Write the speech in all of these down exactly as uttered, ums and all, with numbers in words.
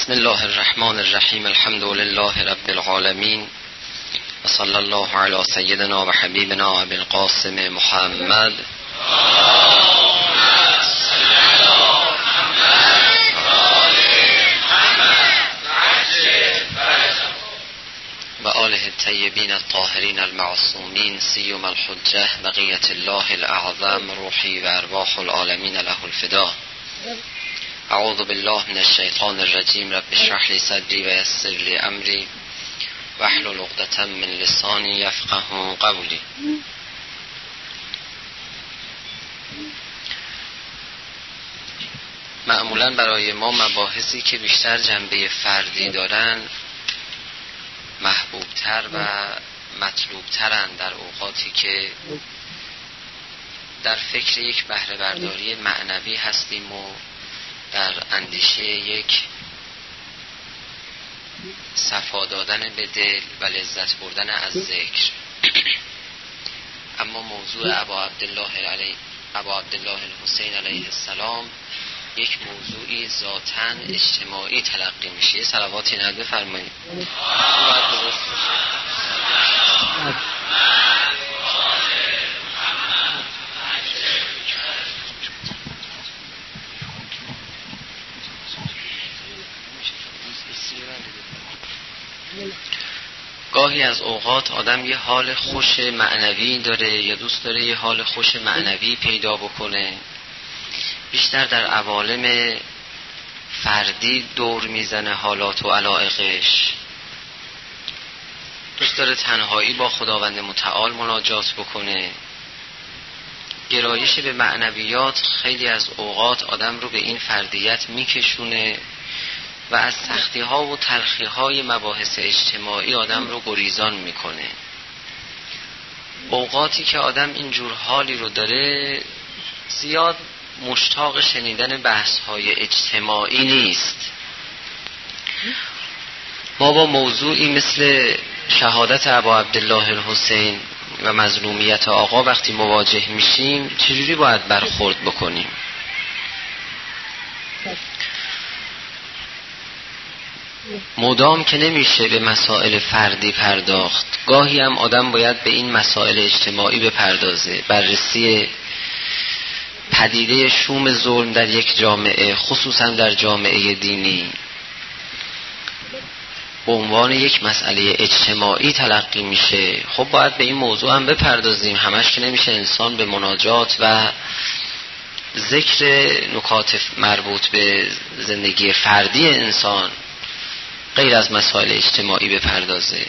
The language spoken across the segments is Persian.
بسم الله الرحمن الرحیم. الحمد لله رب العالمین و صلی الله علی سیدنا و حبیبنا ابی القاسم محمد و آله الطیبین الطاهرین المعصومین سیما الحجه بقیة الله الاعظم روحی و ارواح العالمین له الفدا. اعوذ بالله من الشیطان الرجیم. رب اشرح لی صدری و یسر لی امری واحلل عقدة من لسانی یفقهوا قولی. معمولا برای ما مباحثی که بیشتر جنبه فردی دارن محبوبتر و مطلوبترن در اوقاتی که در فکر یک بهره برداری معنوی هستیم و در اندیشه یک صفا دادن به دل و لذت بردن از ذکر. اما موضوع ابا عبدالله علیه ابا عبدالله الحسین علیه السلام یک موضوعی ذاتاً اجتماعی تلقی میشه. صلواتی نده فرمایید. گاهی از اوقات آدم یه حال خوش معنوی داره یا دوست داره یه حال خوش معنوی پیدا بکنه، بیشتر در عوالم فردی دور میزنه حالات و علایقش، دوست داره تنهایی با خداوند متعال مناجات بکنه. گرایش به معنویات خیلی از اوقات آدم رو به این فردیت میکشونه و از سختی ها و تلخی های مباحث اجتماعی آدم رو گریزان میکنه. اوقاتی که آدم اینجور حالی رو داره زیاد مشتاق شنیدن بحث های اجتماعی نیست. ما با موضوعی مثل شهادت ابا عبدالله الحسین و مظلومیت آقا وقتی مواجه میشیم چجوری باید برخورد بکنیم؟ مدام که نمیشه به مسائل فردی پرداخت، گاهی هم آدم باید به این مسائل اجتماعی بپردازه. بررسی پدیده شوم ظلم در یک جامعه، خصوصا در جامعه دینی، به عنوان یک مسئله اجتماعی تلقی میشه. خب باید به این موضوع هم بپردازیم. همش که نمیشه انسان به مناجات و ذکر نکات مربوط به زندگی فردی انسان غیر از مسائل اجتماعی بپردازه.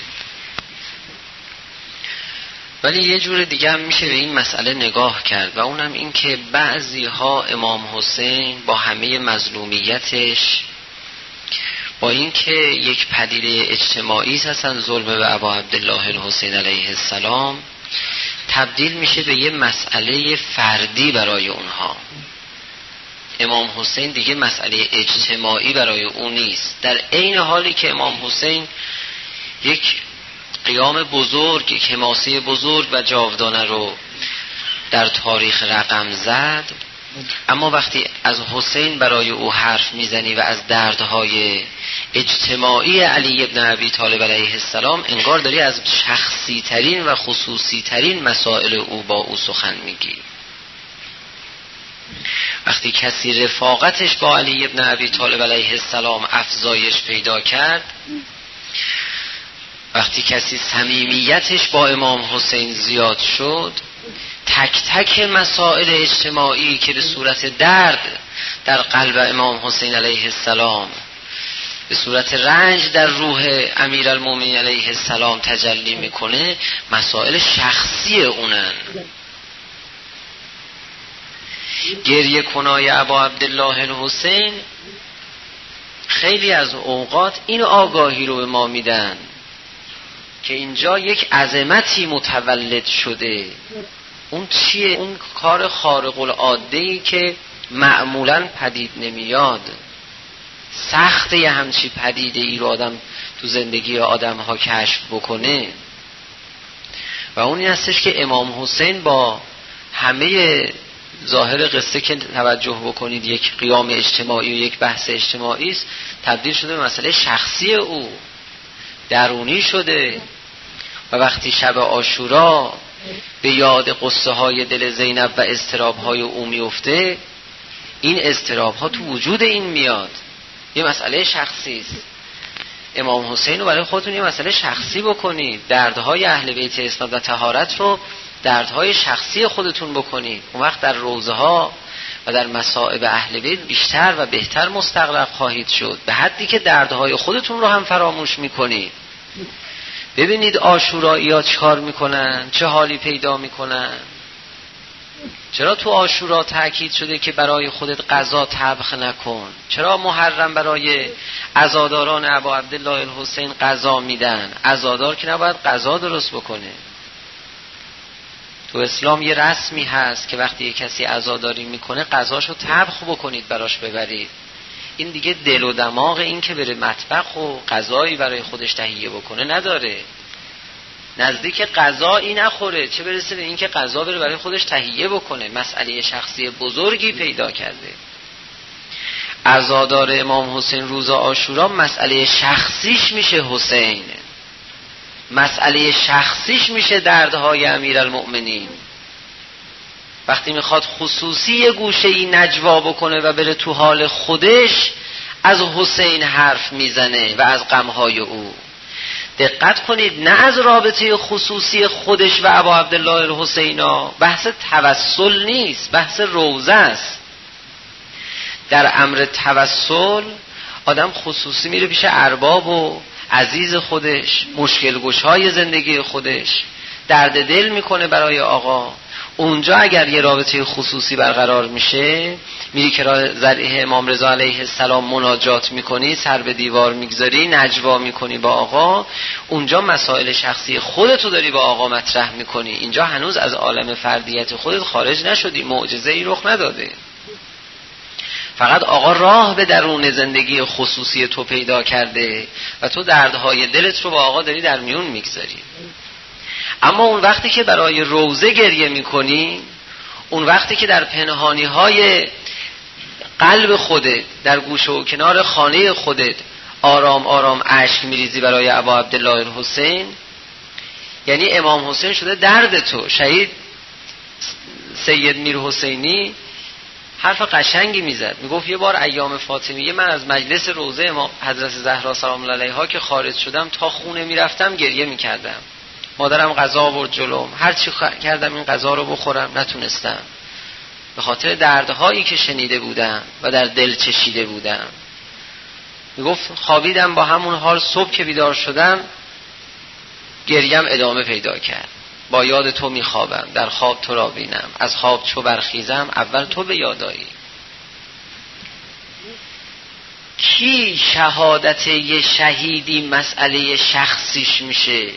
ولی یه جور دیگه هم میشه به این مسئله نگاه کرد و اونم این که بعضی ها امام حسین با همه مظلومیتش، با این که یک پدیده اجتماعی هستن ظلم به ابا عبدالله الحسین علیه السلام، تبدیل میشه به یه مسئله فردی برای اونها. امام حسین دیگه مسئله اجتماعی برای اون نیست، در عین حالی که امام حسین یک قیام بزرگ، یک حماسه بزرگ و جاودانه رو در تاریخ رقم زد. اما وقتی از حسین برای او حرف میزنی و از دردهای اجتماعی علی ابن ابی طالب علیه السلام، انگار داری از شخصی ترین و خصوصی ترین مسائل او با او سخن میگی. وقتی کسی رفاقتش با علی ابن ابی طالب علیه السلام افزایش پیدا کرد، وقتی کسی صمیمیتش با امام حسین زیاد شد، تک تک مسائل اجتماعی که به صورت درد در قلب امام حسین علیه السلام، به صورت رنج در روح امیرالمومنین علیه السلام تجلی میکنه، مسائل شخصی اونن. گریه کنای ابا عبدالله الحسین خیلی از اوقات این آگاهی رو به ما میدن که اینجا یک عظمتی متولد شده. اون چیه؟ اون کار خارق العاده‌ای که معمولاً پدید نمیاد. سخته یه همچی پدیده ای رو آدم تو زندگی آدم ها کشف بکنه و اون این هستش که امام حسین با همه ظاهر قصه که توجه بکنید یک قیام اجتماعی و یک بحث اجتماعی است، تبدیل شده به مسئله شخصی او، درونی شده. و وقتی شب عاشورا به یاد قصه های دل زینب و اضطراب های او میفته، این اضطراب ها تو وجود این میاد، یه مسئله شخصی است. امام حسین رو برای خودتون یه مسئله شخصی بکنید، دردهای اهل بیت اسمت و طهارت رو دردهای شخصی خودتون بکنید. اون وقت در روزه ها و در مصائب اهل بیت بیشتر و بهتر مستغرق خواهید شد، به حدی که دردهای خودتون رو هم فراموش میکنید. ببینید عاشورایی‌ها چه کار میکنن، چه حالی پیدا میکنن. چرا تو عاشورا تأکید شده که برای خودت غذا طبخ نکن؟ چرا محرم برای عزاداران ابا عبدالله الحسین غذا میدن؟ عزادار که نباید غذا درست بکنه. تو اسلام یه رسمی هست که وقتی یه کسی عزاداری میکنه غذاشو طبخ بکنید براش ببرید. این دیگه دل و دماغ این که بره مطبخ و غذایی برای خودش تهیه بکنه نداره. نزدیک غذایی نخوره، چه برسه به این که غذا بره برای خودش تهیه بکنه. مسئله شخصی بزرگی پیدا کرده. عزادار امام حسین روز عاشورا مسئله شخصیش میشه حسین، مسئله شخصیش میشه دردهای امیرالمؤمنین. وقتی میخواد خصوصی یه گوشه ای نجوا بکنه و بره تو حال خودش، از حسین حرف میزنه و از غمهای او. دقت کنید، نه از رابطه خصوصی خودش و ابا عبدالله الحسینا، بحث توسل نیست، بحث روزه است. در امر توسل آدم خصوصی میره پیش ارباب و عزیز خودش، مشکل گشای زندگی خودش، درد دل میکنه برای آقا. اونجا اگر یه رابطه خصوصی برقرار میشه، میری که ذریعه امام رضا علیه السلام مناجات میکنی، سر به دیوار میگذاری، نجوا میکنی با آقا، اونجا مسائل شخصی خودتو داری با آقا مطرح میکنی. اینجا هنوز از عالم فردیت خودت خارج نشدی، معجزه ای رخ نداده. فقط آقا راه به درون زندگی خصوصی تو پیدا کرده و تو دردهای دلت رو با آقا داری در میون میگذاری. اما اون وقتی که برای روزه گریه میکنی، اون وقتی که در پنهانی های قلب خودت، در گوشه و کنار خانه خودت آرام آرام اشک میریزی برای ابا عبدالله الحسین، یعنی امام حسین شده درد تو. شهید سید میر حسینی حرف قشنگی میزد، میگفت یه بار ایام فاطمیه من از مجلس روزه امام حضرت زهرا سلام الله علیها که خارج شدم تا خونه میرفتم گریه میکردم. مادرم غذا آورد جلوم، هر چی کردم این غذا رو بخورم نتونستم، به خاطر دردهایی که شنیده بودم و در دل چشیده بودم. میگفت خوابیدم با همون حال، صبح که بیدار شدم گریم ادامه پیدا کرد. با یاد تو میخوابم، در خواب تو را بینم، از خواب چو برخیزم اول تو به یادایی. کی شهادت یه شهیدی مسئله شخصیش میشه؟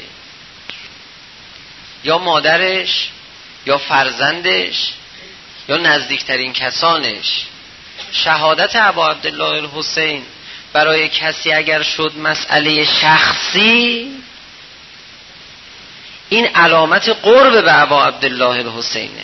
یا مادرش، یا فرزندش، یا نزدیکترین کسانش. شهادت ابا عبدالله الحسین برای کسی اگر شد مسئله شخصی، این علامت قرب به ابا عبدالله الحسینه.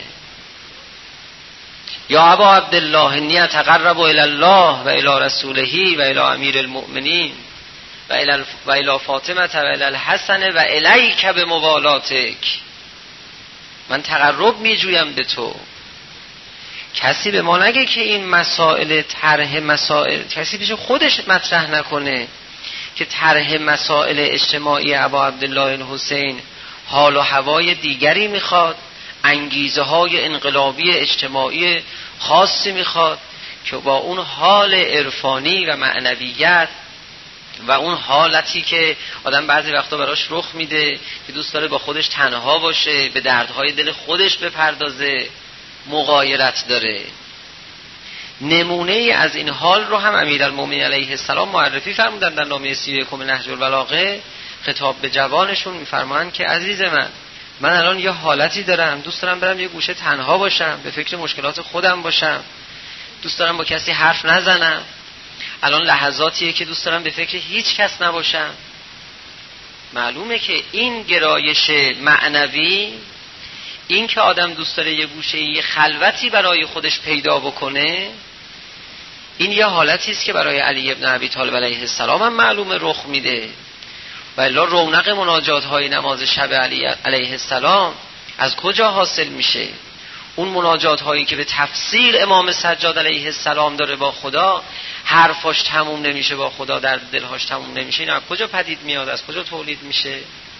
یا ابا عبدالله انی اتقرب الی الله و الی رسوله و الی امیر المؤمنین و الی و الی فاطمه و الی الحسن و الیک بموالاتک. من تقرب می جویم به تو. کسی به ما نگه که این مسائل طرح مسائل، کسی پیش خودش مطرح نکنه که طرح مسائل اجتماعی ابا عبدالله الحسین حال و هوای دیگری میخواد، انگیزه های انقلابی اجتماعی خاصی میخواد که با اون حال عرفانی و معنویت و اون حالتی که آدم بعضی وقتا براش رخ میده که دوست داره با خودش تنها باشه، به دردهای دل خودش بپردازه، مغایرت داره. نمونه ای از این حال رو هم امیرالمومنین علیه السلام معرفی فرمودن در نامه سی و یکم نهج البلاغه. خطاب به جوانشون میفرمایند که عزیز من، من الان یه حالتی دارم، دوست دارم برم یه گوشه تنها باشم، به فکر مشکلات خودم باشم، دوست دارم با کسی حرف نزنم. الان لحظاتیه که دوست دارم به فکر هیچ کس نباشم. معلومه که این گرایش معنوی، این که آدم دوست داره یه گوشه یه خلوتی برای خودش پیدا بکنه، این یه حالتی است که برای علی ابن ابی طالب علیه السلام هم معلومه رخ میده. و الا رونق مناجات های نماز شب علی علیه السلام از کجا حاصل میشه؟ اون مناجات هایی که به تفسیر امام سجاد علیه السلام داره با خدا، حرفاش تموم نمیشه با خدا، در دلهاش تموم نمیشه، این از کجا پدید میاد؟ از کجا تولید میشه؟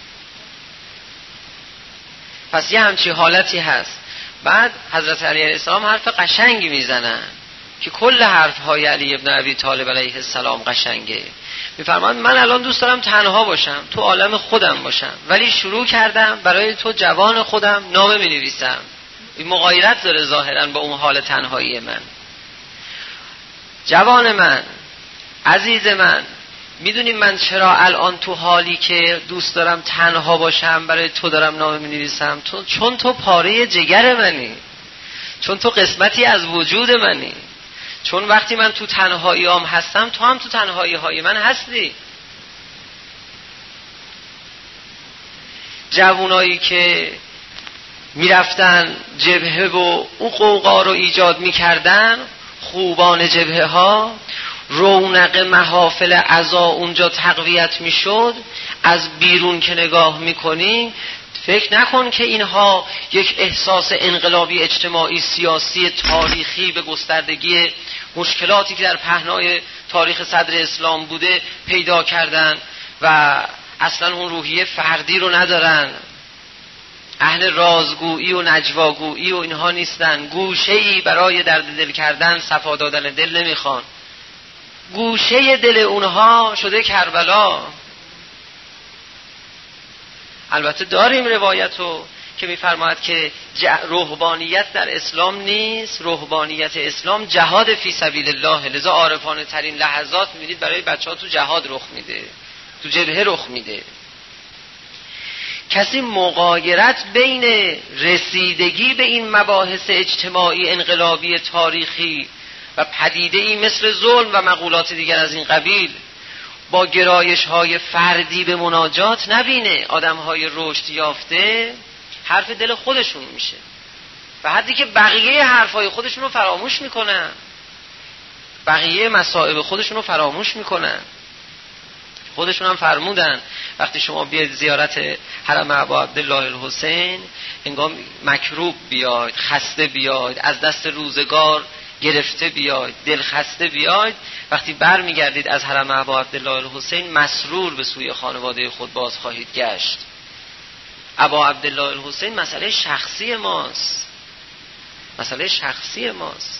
پس یه همچی حالتی هست. بعد حضرت علی علیه السلام حرف قشنگی میزنن که کل حرفهای علی ابن ابی طالب علیه السلام قشنگه. میفرمایند من الان دوست دارم تنها باشم، تو عالم خودم باشم، ولی شروع کردم برای تو جوان خودم نامه می نویسم. این مغایرت داره ظاهرا با اون حال تنهایی من. جوان من، عزیز من، میدونی من چرا الان تو حالی که دوست دارم تنها باشم برای تو دارم نامه می نویسم؟ تو چون تو پاره جگر منی، چون تو قسمتی از وجود منی، چون وقتی من تو تنهایی هم هستم تو هم تو تنهایی های من هستی. جوانایی که میرفتن جبهه و اون قوقا رو ایجاد میکردن، خوبان جبهه ها، رونق محافل عزا اونجا تقویت میشد. از بیرون که نگاه میکنی فکر نکن که اینها یک احساس انقلابی اجتماعی سیاسی تاریخی به گستردگی مشکلاتی که در پهنای تاریخ صدر اسلام بوده پیدا کردن و اصلا اون روحیه فردی رو ندارن. اهل رازگویی و نجواگویی و اینها نیستن. گوشه‌ای برای درد دل کردن، صفا دادن دل نمیخوان. گوشه دل اونها شده کربلا. البته داریم روایتو که میفرماید که رهبانیت در اسلام نیست، رهبانیت اسلام جهاد فی سبیل الله. لذا عارفانه ترین لحظات میبینید برای بچه ها تو جهاد رخ میده، تو جبهه رخ میده. کسی مغایرت بین رسیدگی به این مباحث اجتماعی انقلابی تاریخی و پدیده ای مثل ظلم و مقولات دیگر از این قبیل با گرایش های فردی به مناجات نبینه. آدم های رشد یافته حرف دل خودشون میشه و حدی که بقیه حرفای خودشون رو فراموش میکنن، بقیه مصائب خودشون رو فراموش میکنن. خودشون هم فرمودن وقتی شما بیاید زیارت حرم ابا عبدالله الحسین، انگار مکروب بیاید، خسته بیاید، از دست روزگار گرفته بیاید، دل خسته بیاید، وقتی بر میگردید از حرم ابا عبدالله الحسین مسرور به سوی خانواده خود باز خواهید گشت. ابا عبدالله الحسین مسئله شخصی ماست، مسئله شخصی ماست.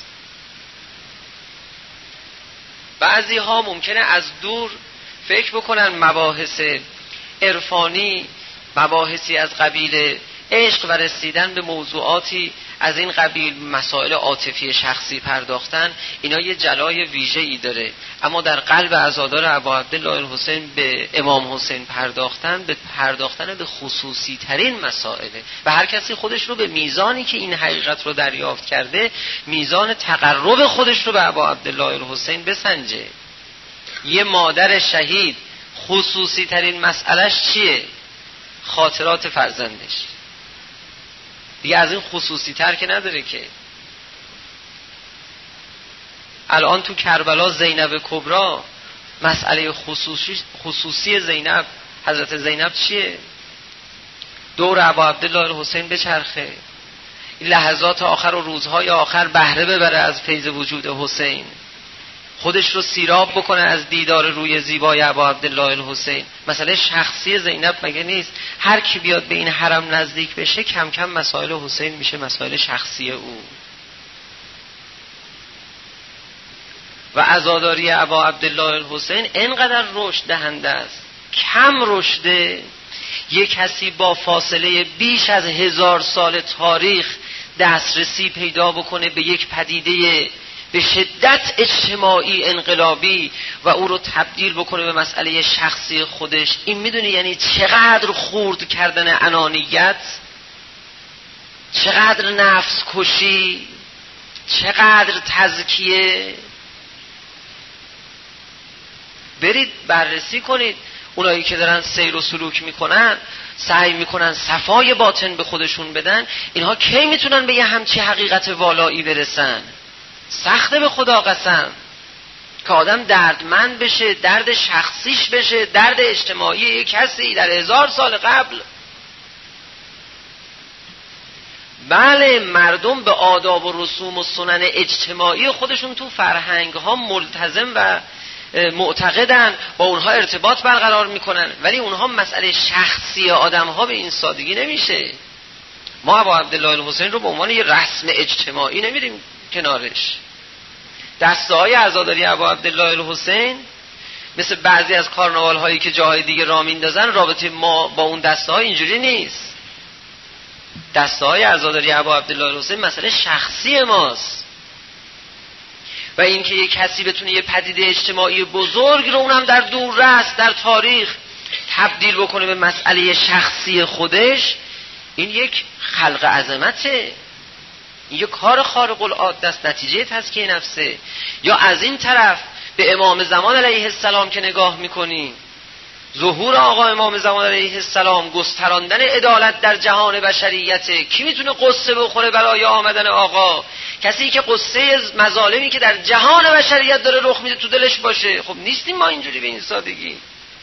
بعضی ها ممکنه از دور فکر بکنن مباحث عرفانی، مباحثی از قبیل عشق و رسیدن به موضوعاتی از این قبیل، مسائل عاطفی شخصی پرداختن، اینا یه جلای ویژه‌ای داره. اما در قلب عزادار ابا عبدالله الحسین به امام حسین پرداختن، به پرداختن به خصوصی ترین مسائله و هر کسی خودش رو به میزانی که این حقیقت رو دریافت کرده، میزان تقرب خودش رو به ابا عبدالله الحسین بسنجه. یه مادر شهید خصوصی ترین مسئلهش چیه؟ خاطرات فرزندش. دیگه از این خصوصی تر که نداره که. الان تو کربلا زینب کبرا مسئله خصوصی, خصوصی زینب، حضرت زینب چیه؟ دور ابا عبدالله الحسین بچرخه، این لحظات آخر و روزهای آخر بهره ببره از فیض وجود حسین، خودش رو سیراب بکنه از دیدار روی زیبای ابا عبدالله الحسین. مسئله شخصی زینب مگه نیست؟ هر کی بیاد به این حرم نزدیک بشه کم کم مسائل حسین میشه مسائل شخصی او. و عزاداری ابا عبدالله الحسین اینقدر رشد دهنده است، کم رشده یک کسی با فاصله بیش از هزار سال تاریخ دسترسی پیدا بکنه به یک پدیده به شدت اجتماعی انقلابی و او رو تبدیل بکنه به مسئله شخصی خودش. این میدونی یعنی چقدر خورد کردن انانیت، چقدر نفس کشی، چقدر تزکیه. برید بررسی کنید اونایی که دارن سیر و سلوک میکنن سعی میکنن صفای باطن به خودشون بدن، اینها کی میتونن به یه همچی حقیقت والایی برسن؟ سخته به خدا قسم که آدم دردمند بشه، درد شخصیش بشه، درد اجتماعی یک کسی در هزار سال قبل. بله مردم به آداب و رسوم و سنن اجتماعی خودشون تو فرهنگ ها ملتزم و معتقدن، با اونها ارتباط برقرار میکنن، ولی اونها مسئله شخصی آدم ها به این سادگی نمیشه. ما ابا عبدالله الحسین رو به عنوان یه رسم اجتماعی نمیریم کنارش. دسته های عزاداری ابا عبدالله الحسین مثل بعضی از کارناوال هایی که جاهای دیگه راه میندازن، رابطه ما با اون دسته ها اینجوری نیست. دسته های عزاداری ابا عبدالله الحسین مسئله شخصی ماست و اینکه یک کسی بتونه یه پدیده اجتماعی بزرگ رو اونم در دوررس در تاریخ تبدیل بکنه به مسئله شخصی خودش، این یک خلق عظمته، این یک کار خارق العاده است، نتیجه تزکیه نفسه. یا از این طرف به امام زمان علیه السلام که نگاه میکنیم، ظهور آقا امام زمان علیه السلام، گستراندن عدالت در جهان بشریته. کی میتونه قصه بخوره برای آمدن آقا؟ کسی که قصه مظالمی که در جهان بشریت داره رخ میده تو دلش باشه. خب نیستیم ما اینجوری به این سادگی.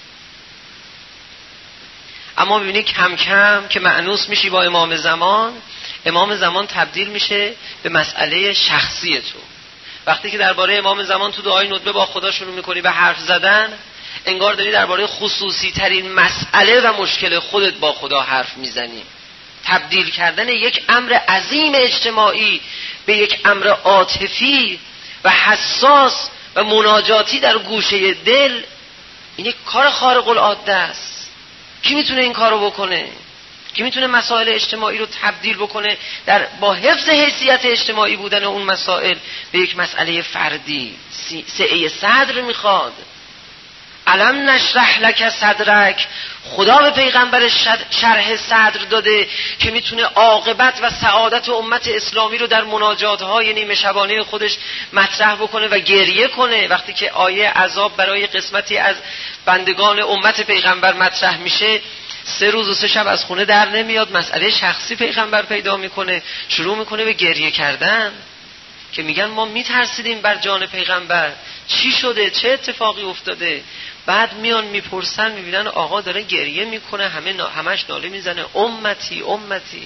اما میبینی کم کم که مأنوس میشی با امام زمان، امام زمان تبدیل میشه به مسئله شخصی تو. وقتی که درباره امام زمان تو دعای ندبه با خدا شروع میکنی به حرف زدن، انگار داری درباره خصوصی ترین مسئله و مشکل خودت با خدا حرف میزنی. تبدیل کردن یک امر عظیم اجتماعی به یک امر عاطفی و حساس و مناجاتی در گوشه دل، این یک کار خارق العاده است. کی میتونه این کارو بکنه؟ کی میتونه مسائل اجتماعی رو تبدیل بکنه در با حفظ حیثیت اجتماعی بودن اون مسائل به یک مسئله فردی؟ سعه صدر میخواد. علم نشرح لک صدرک، خدا به پیغمبر شرح صدر داده که میتونه عاقبت و سعادت امت اسلامی رو در مناجات‌های نیمه شبانه خودش مطرح بکنه و گریه کنه. وقتی که آیه عذاب برای قسمتی از بندگان امت پیغمبر مطرح میشه، سه روز و سه شب از خونه در نمیاد، مسئله شخصی پیغمبر پیدا میکنه، شروع میکنه به گریه کردن که میگن ما میترسیدیم بر جان پیغمبر، چی شده، چه اتفاقی افتاده؟ بعد میان میپرسن، میبینن آقا داره گریه میکنه، همه نا... همش ناله میزنه امتی امتی.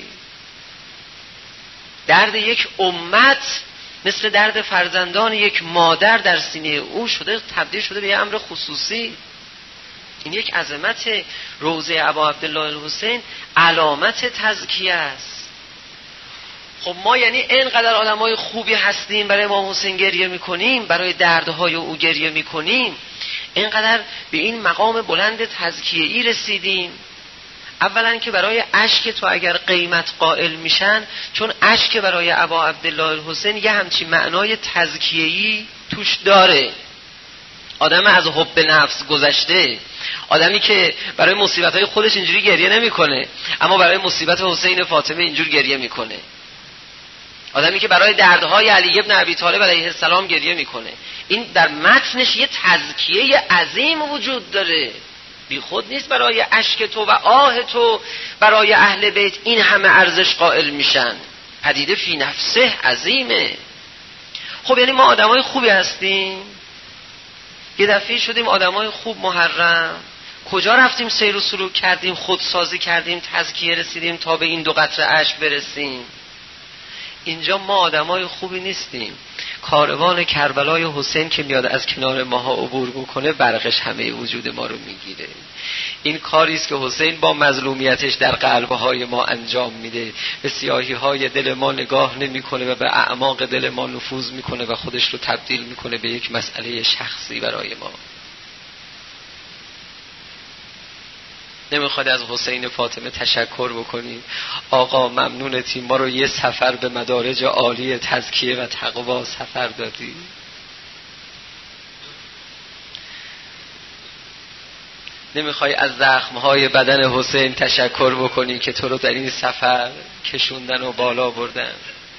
درد یک امت مثل درد فرزندان یک مادر در سینه او شده، تبدیل شده به یه امر خصوصی. این یک عظمت. روضه ابا عبدالله الحسین علامت تزکیه است. خب ما یعنی اینقدر آدمای خوبی هستیم برای امام حسین گریه میکنیم، برای دردهای او گریه میکنیم، اینقدر به این مقام بلند تزکیه‌ای رسیدیم. اولا که برای اشک تو اگر قیمت قائل میشن، چون اشک برای ابا عبدالله الحسین یه همچی معنای تزکیه‌ای توش داره. آدم از حب نفس گذشته، آدمی که برای مصیبت‌های خودش اینجوری گریه نمی‌کنه، اما برای مصیبت حسین فاطمه اینجور گریه می‌کنه. آدمی که برای دردهای علی ابن ابی طالب علیه السلام گریه می‌کنه. این در متنش یه تزکیه عظیم وجود داره. بی خود نیست برای اشک تو و آه تو برای اهل بیت این همه ارزش قائل میشن. پدیده فی نفسه عظیمه. خب یعنی ما آدمای خوبی هستیم. یه دفعه شدیم آدمای خوب محرم، کجا رفتیم سیر و سلوک کردیم، خودسازی کردیم، تزکیه رسیدیم تا به این دو قطره اشک برسیم. اینجا ما آدمای خوبی نیستیم. کاروان کربلای حسین که میاد از کنار ماها عبور بکنه، برقش همه وجود ما رو میگیره. این کاری است که حسین با مظلومیتش در قلب‌های ما انجام میده. به سیاهی‌های دل ما نگاه نمی‌کنه و به اعماق دل ما نفوذ می‌کنه و خودش رو تبدیل می‌کنه به یک مسئله شخصی برای ما. نمیخواد از حسین فاطمه تشکر بکنیم، آقا ممنونتیم ما رو یه سفر به مدارج عالی تزکیه و تقوا سفر دادی. نمیخوای از زخمهای بدن حسین تشکر بکنی که تو رو در این سفر کشوندن و بالا بردن.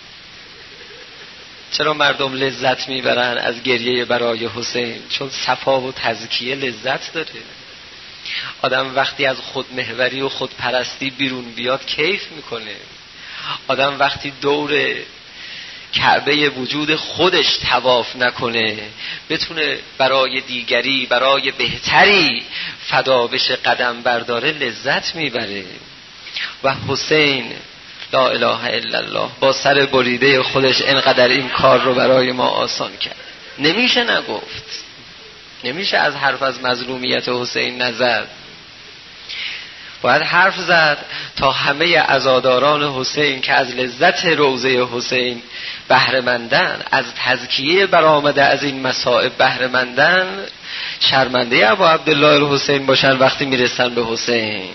چرا مردم لذت میبرن از گریه برای حسین؟ چون صفا و تزکیه لذت داره. آدم وقتی از خودمحوری و خودپرستی بیرون بیاد کیف میکنه. آدم وقتی دور کعبه وجود خودش طواف نکنه بتونه برای دیگری، برای بهتری فدا بشه، قدم برداره، لذت میبره. و حسین لا اله الا الله با سر بریده خودش اینقدر این کار رو برای ما آسان کرد. نمیشه نگفت، نمیشه از حرف از مظلومیت حسین نزد. باید حرف زد تا همه عزاداران حسین که از لذت روضه حسین بهره مندن، از تزکیه برآمده از این مصائب بهره مندن، شرمنده ابا عبدالله الحسین باشن وقتی میرسن به حسین.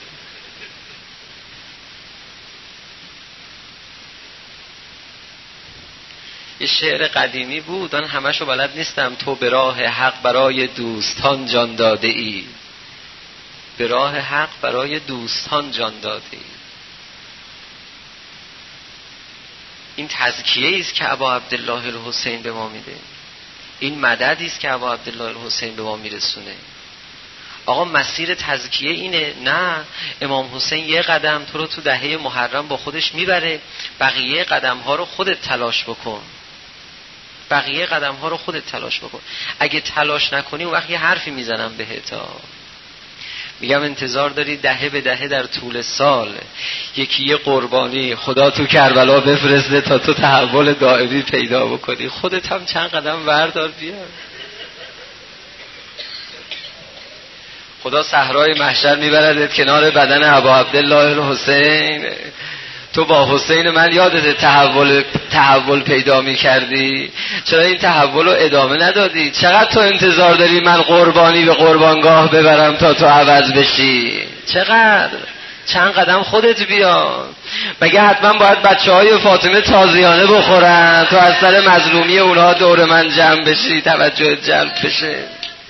یه شعر قدیمی بود، من همشو بلد نیستم. تو به راه حق برای دوستان جان داده ای، به راه حق برای دوستان جان داده ای. این تزکیه است که ابا عبدالله الحسین به ما میده، این مددی است که ابا عبدالله الحسین به ما میرسونه. آقا مسیر تزکیه اینه؟ نه، امام حسین یه قدم تو رو تو دهه محرم با خودش میبره، بقیه قدم ها رو خودت تلاش بکن، بقیه قدم ها رو خودت تلاش بکن. اگه تلاش نکنی اون وقت یه حرفی میزنم بهت، میگم انتظار داری دهه به دهه در طول سال یکی یه قربانی خدا تو کربلا بفرسته تا تو تحول دائمی پیدا بکنی، خودت هم چند قدم بردار بیا. خدا صحرای محشر میبردت کنار بدن ابا عبدالله الحسین، تو با حسین من یادت تحول تحول پیدا میکردی، چرا این تحول رو ادامه ندادی؟ چقدر تو انتظار داری من قربانی به قربانگاه ببرم تا تو عوض بشی؟ چقدر؟ چند قدم خودت بیا. مگه حتما باید بچه های فاطمه تازیانه بخورن تو از سر مظلومی اونها دور من جمع بشی، توجه جلب بشه؟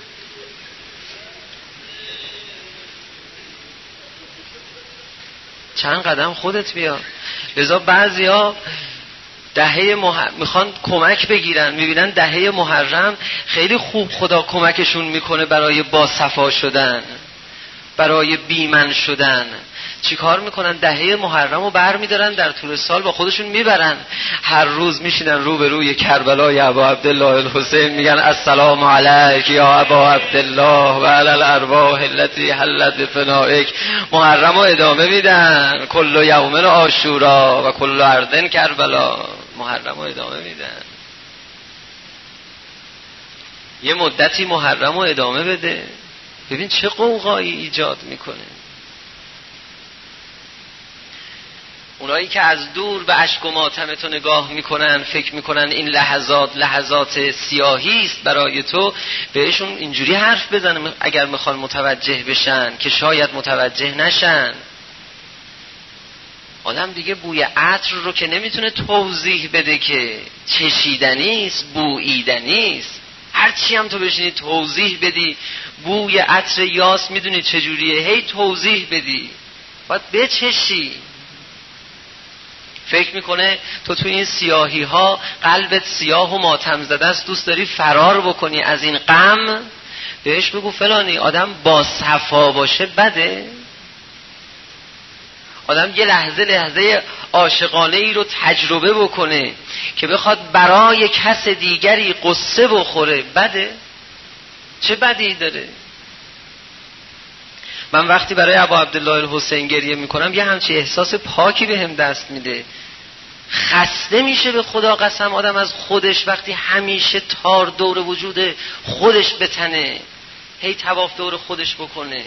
چند قدم خودت بیا. لذا بعضیا دهه مح... میخوان کمک بگیرن، میبینن دهه محرم خیلی خوب خدا کمکشون میکنه برای باصفا شدن، برای بیمن شدن. چی کار میکنن؟ دهه محرم رو بر میدارن در طول سال با خودشون میبرن، هر روز میشینن رو به روی کربلای ابا عبدالله الحسین میگن السلام علیک یا ابا عبدالله و علی الارواح التي حلت بفنائک. محرم رو ادامه میدن، کل یوم عاشورا و کل ارض کربلا. محرم رو ادامه میدن. یه مدتی محرم رو ادامه بده، ببین چه قوقایی ایجاد میکنه. اونایی که از دور به اشک و ماتم تو نگاه میکنن، فکر میکنن این لحظات لحظات سیاهی است برای تو، بهشون اینجوری حرف بزنن اگر میخوان متوجه بشن، که شاید متوجه نشن. آدم دیگه بوی عطر رو که نمیتونه توضیح بده که چشیدنی است، بوییدنی است. هرچی هم تو بشینی توضیح بدی بوی عطر یاس میدونی چجوریه، هی توضیح بدی، باید بچشی. فکر میکنه تو تو این سیاهی ها قلبت سیاه و ماتم زده است، دوست داری فرار بکنی از این غم. بهش بگو فلانی آدم با صفا باشه بده؟ آدم یه لحظه لحظه عاشقانه ای رو تجربه بکنه که بخواد برای کس دیگری قصه بخوره بده؟ چه بدی داره؟ من وقتی برای ابا عبدالله الحسین گریه میکنم یه همچی احساس پاکی به هم دست میده. خسته میشه به خدا قسم آدم از خودش وقتی همیشه تار دور وجود خودش بتنه، هی طواف دور خودش بکنه.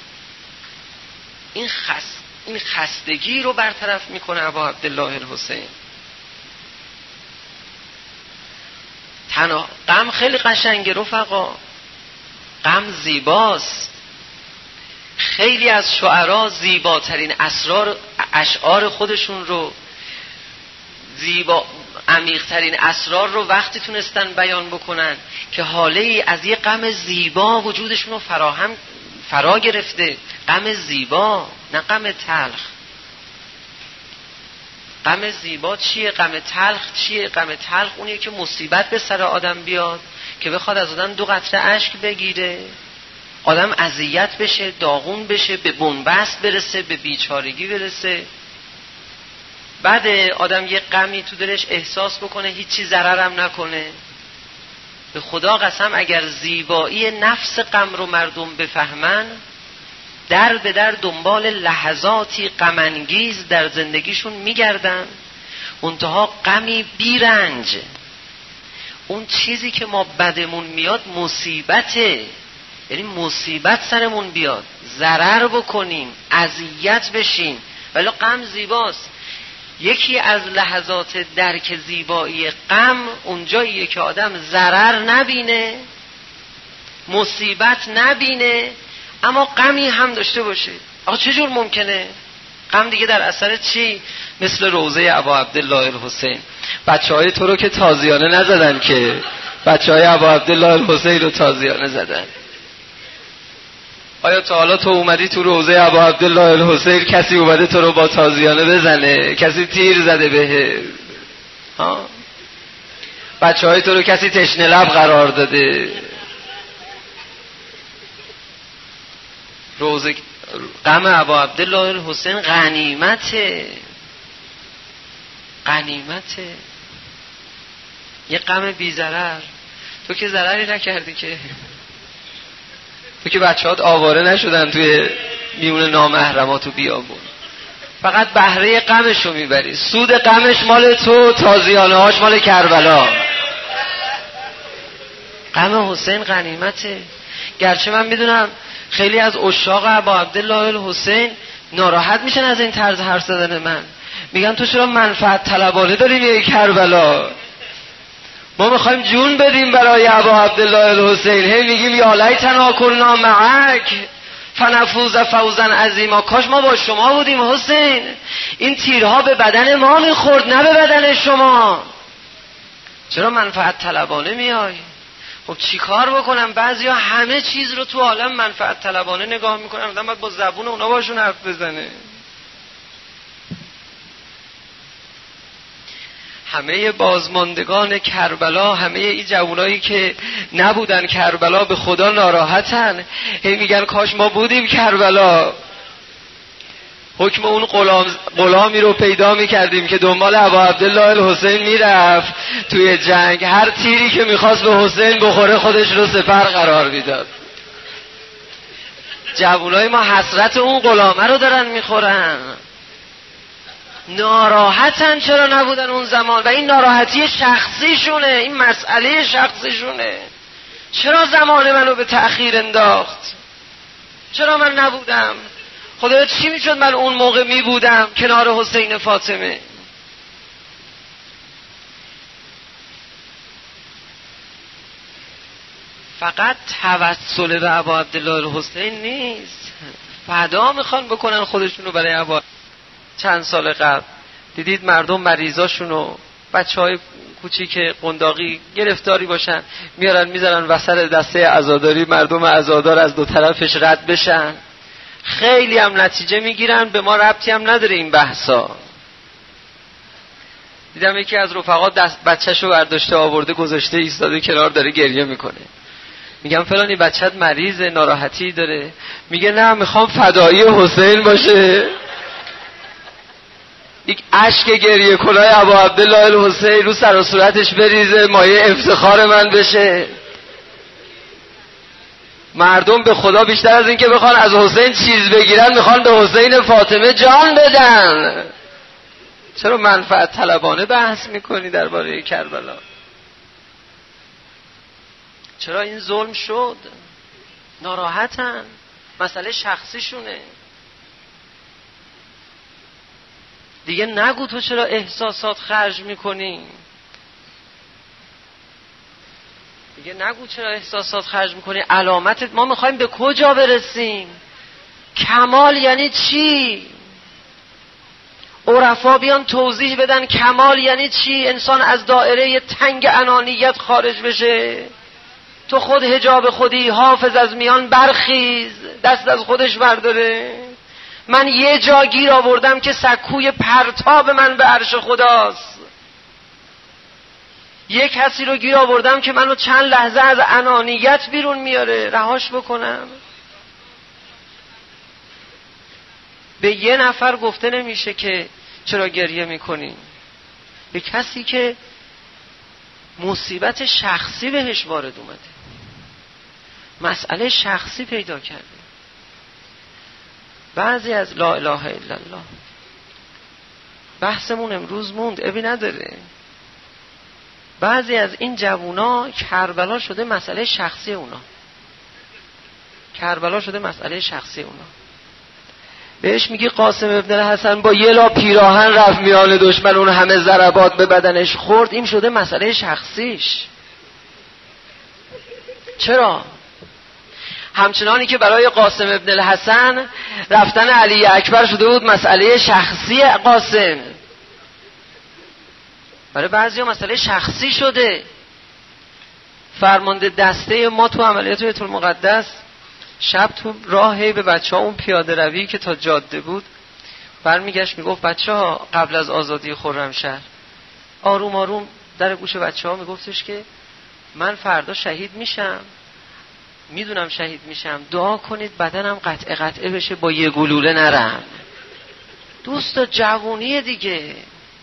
این خس این خستگی رو برطرف میکنه ابا عبدالله الحسین. تنها غم خیلی قشنگه رفقا، غم زیباست. خیلی از شعرا زیباترین اسرار اشعار خودشون رو، زیبا عمیق‌ترین اسرار رو وقتی تونستن بیان بکنن که حاله ای از یه غم زیبا وجودشون رو فراهم فرا گرفته. غم زیبا، نه غم تلخ. غم زیبا چیه؟ غم تلخ چیه؟ غم تلخ اونیه که مصیبت به سر آدم بیاد که بخواد از آدم دو قطره اشک بگیره. آدم اذیت بشه، داغون بشه، به بنبست برسه، به بیچارگی برسه. بعد آدم یه غمی تو دلش احساس بکنه هیچی ضررم نکنه. به خدا قسم اگر زیبایی نفس غم رو مردم بفهمن، در به در دنبال لحظاتی غم‌انگیز در زندگیشون میگردن، منتها غمی بیرنج. اون چیزی که ما بدمون میاد مصیبته، یعنی مصیبت سرمون بیاد، ضرر بکنیم، اذیت بشیم، ولی غم زیباست. یکی از لحظات درک زیبایی غم اونجاییه که آدم ضرر نبینه، مصیبت نبینه، اما غمی هم داشته باشه. آقا چجور ممکنه؟ غم دیگه در اثر چی؟ مثل روضه ابا عبدالله الحسین. بچه های تو رو که تازیانه نزدن، که بچه های ابا عبدالله الحسین رو تازیانه زدن. آیا تا حالا تو اومدی تو روضه ابا عبدالله الحسین کسی اومده تو رو با تازیانه بزنه؟ کسی تیر زده بهه؟ ها؟ بچه های تو رو کسی تشنه لب قرار داده؟ روضه غم ابا عبدالله الحسین غنیمته، غنیمته، یه غم بی ضرر. تو که ضرری نکردی، که تو که بچه‌هات آواره نشدن توی میون نامحرمات و بیابون، فقط بهره غمشو میبری، سود غمش مال تو، تازیانه هاش مال کربلا. غم حسین غنیمته. گرچه من میدونم خیلی از عشاق ابا عبدالله الحسین ناراحت میشن از این طرز حرف زدن من، میگن تو چرا منفعت طلبانه داری میای کربلا؟ ما میخوایم جون بدیم برای ابا عبدالله الحسین، هی میگیم یا لیتنا کنا معک فنفوز فوزا عظیما. کاش ما با شما بودیم حسین، این تیرها به بدن ما میخورد نه به بدن شما. چرا منفعت طلبانه میای؟ خب چی کار بکنم؟ بعضیا همه چیز رو تو عالم منفعت طلبانه نگاه میکنن، آدم باید با زبون اونا باشون حرف بزنه. همه بازماندگان کربلا، همه این جوانایی که نبودن کربلا به خدا ناراحتن، هی میگن کاش ما بودیم کربلا، حکم اون غلام غلامی رو پیدا میکردیم که دنبال ابا عبدالله الحسین میرفت توی جنگ، هر تیری که میخواست به حسین بخوره خودش رو سپر قرار میداد. جوانای ما حسرت اون غلامه رو دارن میخورن، ناراحتن چرا نبودن اون زمان، و این ناراحتی شخصیشونه، این مسئله شخصیشونه. چرا زمان منو به تأخیر انداخت؟ چرا من نبودم؟ خدا چی میشد من اون موقع میبودم کنار حسین فاطمه؟ فقط توسل به ابا عبدالله الحسین نیست، فدا میخوان بکنن خودشونو برای ابا. چند سال قبل دیدید مردم مریضاشونو، بچه های کوچیک قنداقی گرفتاری باشن، میارن میذارن وسط دسته عزاداری، مردم عزادار از دو طرفش رد بشن، خیلی هم نتیجه میگیرن. به ما ربطی هم نداره این بحثا. دیدم یکی از رفقا دست بچه‌شو برداشته آورده گذاشته ایستاده کنار داره گریه میکنه. میگم فلانی بچه‌ت مریضه، ناراحتی داره؟ میگه نه میخوام فدایی حسین باشه. یک اشک گریه کنای ابا عبدالله الحسین رو سر و صورتش بریزه، مایه افتخار من بشه. مردم به خدا بیشتر از این که بخوان از حسین چیز بگیرن، میخوان به حسین فاطمه جان بدن. چرا منفعت طلبانه بحث میکنی درباره کربلا؟ چرا این ظلم شد؟ ناراحتن، مسئله شخصیشونه. دیگه نگو تو چرا احساسات خرج میکنی، دیگه نگو چرا احساسات خرج میکنی. علامتت ما میخوایم به کجا برسیم؟ کمال یعنی چی؟ عرفا بیان توضیح بدن کمال یعنی چی. انسان از دایره تنگ انانیت خارج بشه. تو خود حجاب خودی، حافظ از میان برخیز، دست از خودش برداره. من یه جا گیر آوردم که سکوی پرتاب من به عرش خداست. یک کسی رو گیر آوردم که منو چند لحظه از انانیت بیرون میاره، رهاش بکنم. به یه نفر گفته نمیشه که چرا گریه میکنی، به کسی که مصیبت شخصی بهش وارد اومده، مسئله شخصی پیدا کرده. بعضی از لا اله الا الله بحثمون امروز موند، ابی نداره. بعضی از این جوونا کربلا شده مسئله شخصی اونا، کربلا شده مسئله شخصی اونا. بهش میگی قاسم ابن الحسن با یه لا پیراهن رفت میان دشمن، اون همه ضربات به بدنش خورد، این شده مسئله شخصیش. چرا؟ همچنانی که برای قاسم ابن الحسن رفتن علی اکبر شده بود مسئله شخصی قاسم، برای بعضی ها مسئله شخصی شده. فرمانده دسته ما تو عملیات بیت المقدس شب تو راهی به بچه ها اون پیاده روی که تا جاده بود برمیگشت میگفت بچه ها قبل از آزادی خرمشهر، آروم آروم در گوش بچه ها میگفتش که من فردا شهید میشم، میدونم شهید میشم، دعا کنید بدنم قطعه قطعه بشه با یه گلوله نرم. دوستا جوونیه دیگه،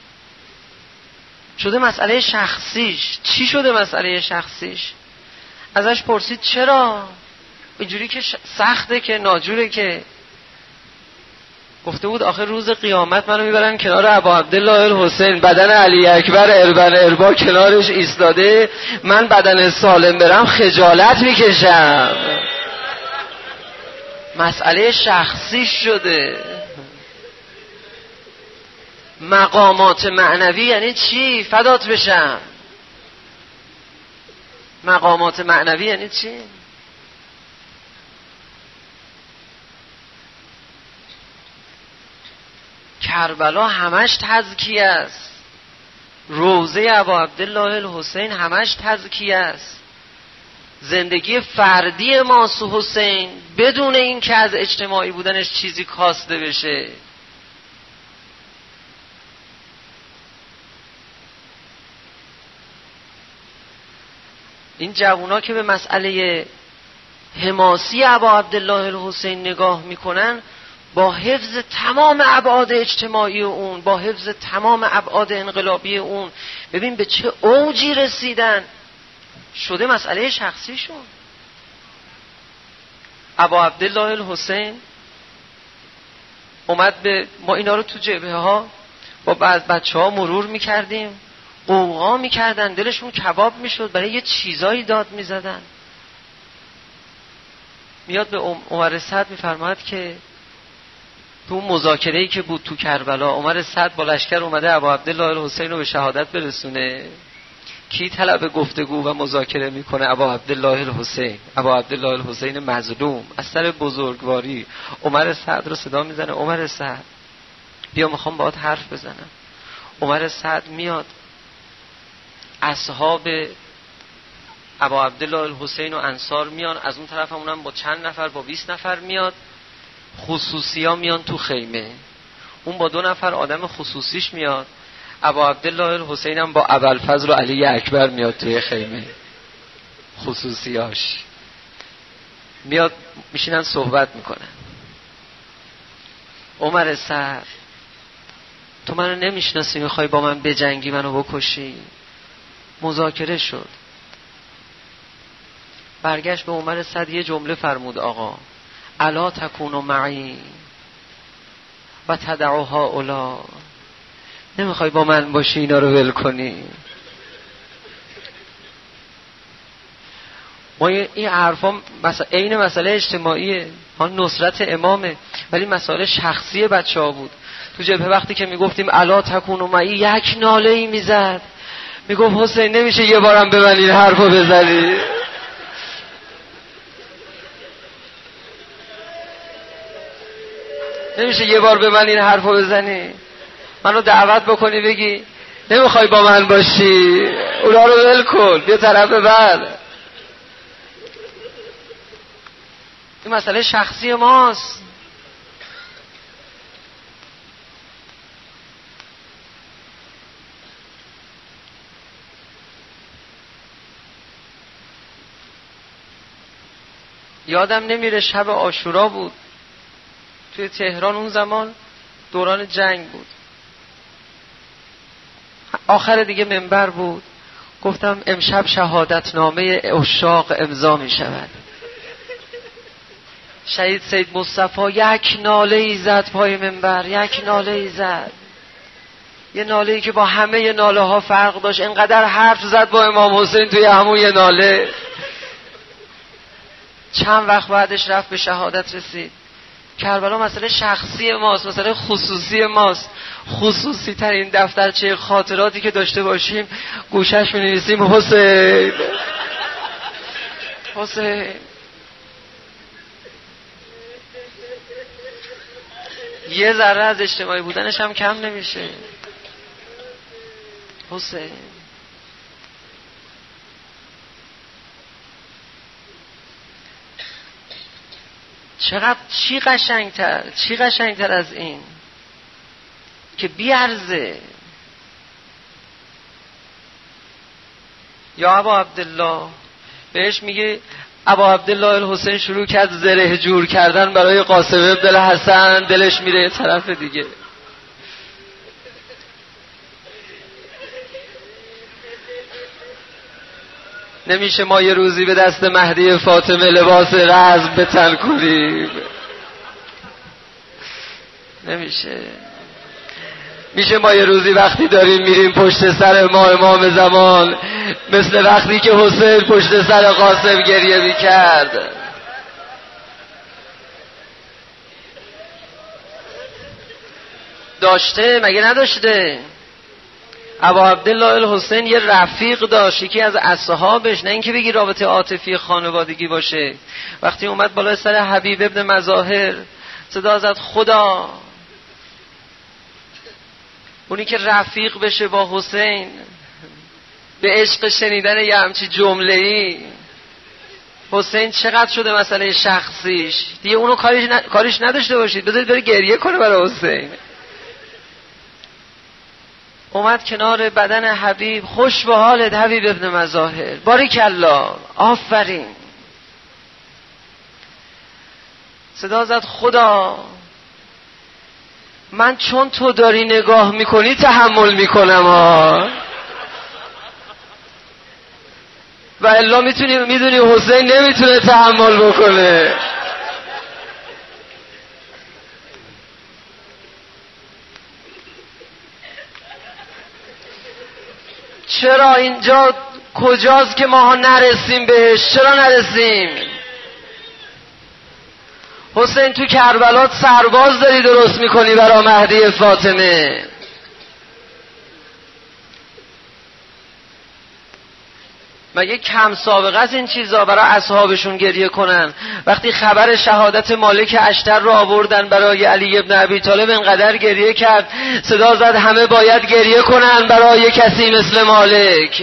شده مسئله شخصیش. چی شده مسئله شخصیش؟ ازش پرسید چرا اینجوری که سخته که ناجوره که؟ گفته بود آخر روز قیامت منو میبرن کنار ابا عبدالله الحسین، بدن علی اکبر اربن اربا کنارش ایستاده، من بدن سالم برم خجالت میکشم. مسئله شخصی شده. مقامات معنوی یعنی چی؟ فدات بشم. مقامات معنوی یعنی چی؟ کربلا همش تزکیه است، روضه ابا عبدالله الحسین همش تزکیه است. زندگی فردی ماسو حسین بدون این که از اجتماعی بودنش چیزی کاسته بشه. این جوونا که به مسئله حماسی ابا عبدالله الحسین نگاه میکنن، با حفظ تمام ابعاد اجتماعی اون، با حفظ تمام ابعاد انقلابی اون، ببین به چه اوجی رسیدن، شده مسئله شخصیشون. ابا عبدالله الحسین اومد به ما اینا رو تو جبهه ها با بعض بچه ها مرور میکردیم، قوقا میکردن، دلشون کباب میشد، برای یه چیزایی داد میزدن. میاد به عمر سعد میفرماد که تو مذاکره‌ای که بود تو کربلا، عمر سعد با لشکر اومده ابا عبدالله الحسین رو به شهادت برسونه. کی طلب گفتگو و مذاکره میکنه؟ ابا عبدالله الحسین. ابا عبدالله الحسین مظلوم از سر بزرگواری عمر سعد رو صدا میزنه، عمر سعد بیا میخوام باهات حرف بزنم. عمر سعد میاد، اصحاب ابا عبدالله الحسین و انصار میان، از اون طرف همونم با چند نفر، با بیست نفر میاد. خصوصی ها میان تو خیمه، اون با دو نفر آدم خصوصیش میاد. ابا عبدالله الحسین هم با ابوالفضل و علی اکبر میاد توی خیمه، خصوصیاش میاد، میشینن صحبت میکنن. عمر سعد تو منو نمیشناسی، میخوای با من بجنگی، منو بکشی؟ مذاکره شد. برگشت به عمر سعد یه جمله فرمود، آقا الا تکون معی و تدعو هؤلاء، نمیخوای با من باشی اینا رو ول کنی؟ ما این حرفا مثلا عین مسئله اجتماعیه، ها نصرت امامه، ولی مسئله شخصی بچه ها بود. تو جبهه وقتی که میگفتیم الا تکون معی، یک ناله ای میزد، میگفت حسین نمیشه یه بارم به من این حرفو بزنی؟ نمیشه یه بار به من این حرفو بزنی؟ منو دعوت بکنی بگی نمیخوای با من باشی، اونا رو ول کن، بیا طرف بعد. این مسئله شخصی ماست. یادم نمیره شب عاشورا بود توی تهران، اون زمان دوران جنگ بود، آخر دیگه منبر بود، گفتم امشب شهادتنامه عشاق امضا می شود. شهید سید مصطفی یک ناله ای زد پای منبر، یک ناله ای زد، یه ناله ای که با همه ناله ها فرق داشت. اینقدر حرف زد با امام حسین توی همون یه ناله. چند وقت بعدش رفت به شهادت رسید. کربلا مسئله شخصی ماست، مسئله خصوصی ماست. خصوصی ترین دفترچه خاطراتی که داشته باشیم گوشش می‌نویسیم حسین حسین. یه ذره از اجتماعی بودنش هم کم نمیشه. حسین چقدر، چی قشنگتر، چی قشنگتر از این که بیارزه. یا ابا عبدالله بهش میگه، ابا عبدالله الحسین شروع کرد زره جور کردن برای قاسم ابن الحسن، دلش میره یه طرف دیگه. نمیشه ما یه روزی به دست مهدی فاطمه لباس رزم به تن کنیم، نمیشه. میشه ما یه روزی وقتی داریم میریم پشت سر ما امام زمان، مثل وقتی که حسین پشت سر قاسم گریه میکرد. داشته مگه نداشته؟ ابا عبدالله الحسین یه رفیق داشت، یکی از اصحابش، نه اینکه بگی رابطه عاطفی خانوادگی باشه. وقتی اومد بالای سر حبیب ابن مظاهر صدا زد خدا، اونی که رفیق بشه با حسین به عشق شنیدن یه همچی جمله‌ای. حسین چقدر شده مسئله شخصیش دیگه، اونو کاریش, ن... کاریش نداشته باشید، بذارید بره گریه کنه برای حسین. اومد کنار بدن حبیب، خوش به حالت حبیب ابن مظاهر، باریکالله، آفرین. صدا زد خدا، من چون تو داری نگاه میکنی تحمل میکنم ها، و الا میتونی میدونی حسین نمیتونه تحمل بکنه. چرا اینجا کجاست که ماها نرسیم بهش؟ چرا نرسیم؟ حسین تو کربلا سرباز داری درست میکنی برای مهدی فاطمه. مگه کم سابقه از این چیزا برای اصحابشون گریه کنن؟ وقتی خبر شهادت مالک اشتر رو آوردن برای علی ابن ابی طالب انقدر گریه کرد، صدا زد همه باید گریه کنن برای کسی مثل مالک.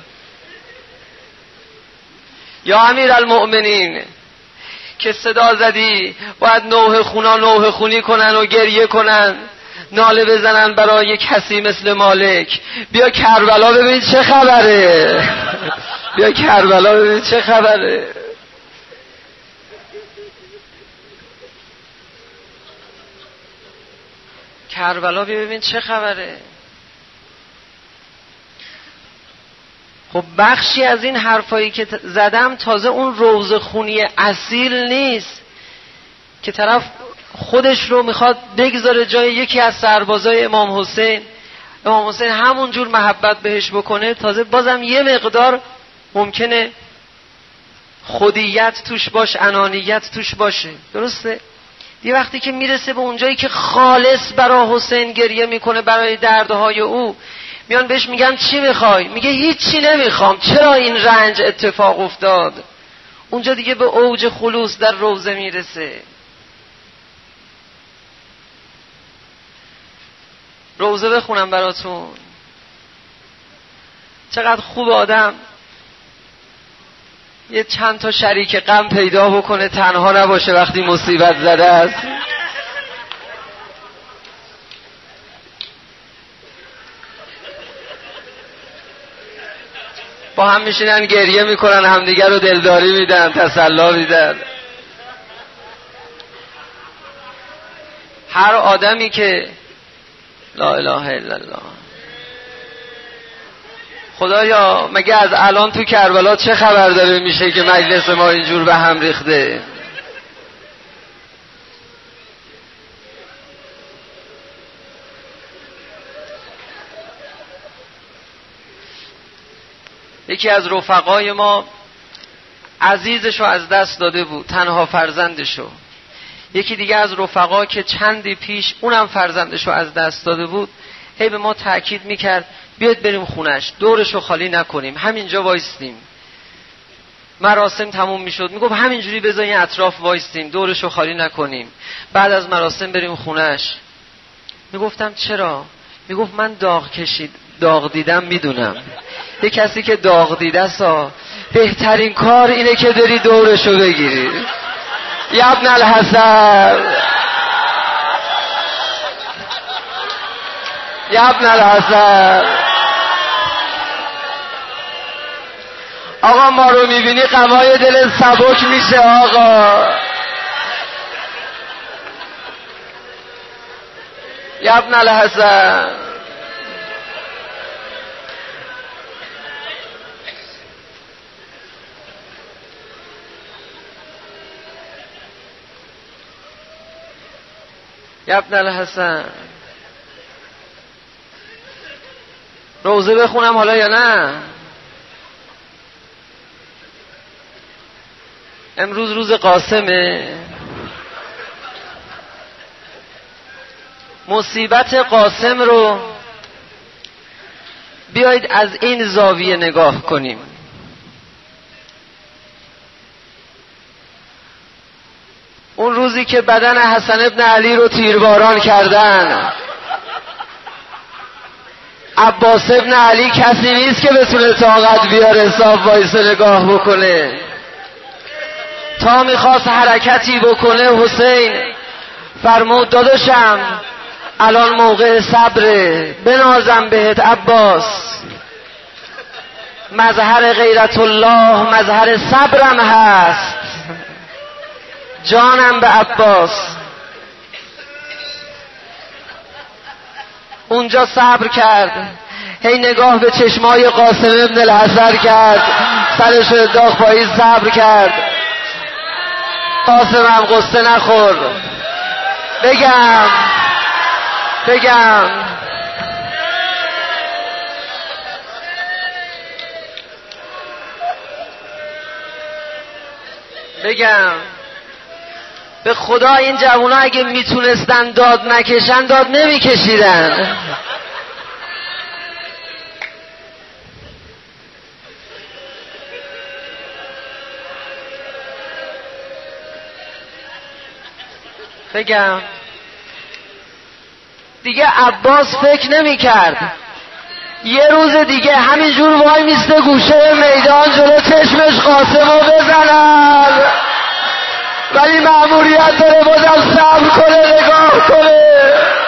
یا امیرالمؤمنین که صدا زدی باید نوح خونا نوح خونی کنن و گریه کنن، ناله بزنن برای کسی مثل مالک. بیا کربلا ببین چه خبره، بیا کربلا ببین چه خبره. کربلا ببین چه خبره. خب بخشی از این حرفایی که زدم تازه اون روضه خونی اصیل نیست که طرف خودش رو میخواد بگذاره جای یکی از سربازای امام حسین، امام حسین همون جور محبت بهش بکنه. تازه بازم یه مقدار ممکنه خودیت توش باش، انانیت توش باشه، درسته؟ یه وقتی که میرسه به اونجایی که خالص برای حسین گریه میکنه برای دردهای او، میان بهش میگن چی میخوای؟ میگه هیچی نمیخوام. چرا این رنج اتفاق افتاد؟ اونجا دیگه به اوج خلوص در روضه میرسه. روضه بخونم براتون. چقدر خوب آدم یه چند تا شریک غم پیدا بکنه، تنها نباشه وقتی مصیبت زده است. با هم میشینن گریه میکنن، همدیگر رو دلداری میدن، تسلا میدن. هر آدمی که لا اله الا الله، خدایا مگه از الان تو کربلا چه خبر داره میشه که مجلس ما اینجور به هم ریخته؟ یکی از رفقای ما عزیزشو از دست داده بود، تنها فرزندشو. یکی دیگه از رفقا که چندی پیش اونم فرزندشو از دست داده بود، هی به ما تأکید میکرد بیاید بریم خونش، دورشو خالی نکنیم، همینجا وایستیم. مراسم تموم میشد میگفت همینجوری بذارین اطراف وایستیم، دورشو خالی نکنیم، بعد از مراسم بریم خونش. میگفتم چرا؟ میگفت من داغ کشید داغ دیدم میدونم، یه کسی که داغ دیده سا بهترین کار اینه که داری دورشو بگیری. یا ابن الحسن، یا ابن الحسن. آقا ما رو میبینی قوای دل سبک میشه آقا. یا ابن الحسن. یا ابن الحسن. روزه بخونم حالا یا نه؟ امروز روز قاسمه. مصیبت قاسم رو بیایید از این زاویه نگاه کنیم. اون روزی که بدن حسن ابن علی رو تیرباران کردن، عباس ابن علی کسی نیست که بتونه طاقت بیاره حساب وایسه نگاه بکنه. تا میخواست حرکتی بکنه حسین فرمود داداشم الان موقع صبره، بنازم بهت عباس، مظهر غیرت الله مظهر صبرم هست، جانم به عباس. اونجا صبر کرد، هی نگاه به چشمای قاسم ابن الحسن کرد، سرش رو انداخت پایین، صبر کرد. قاسم هم قصه نخور. بگم بگم بگم به خدا این جوونا اگه میتونستن داد نکشن داد نمیکشیدن. بگم دیگه عباس فکر نمی کرد یه روز دیگه همینجور وای میسته گوشه میدان جلو چشمش قاسمو بزنن، ولی مأموریت داره بازم صبر کنه، نگاه کنه.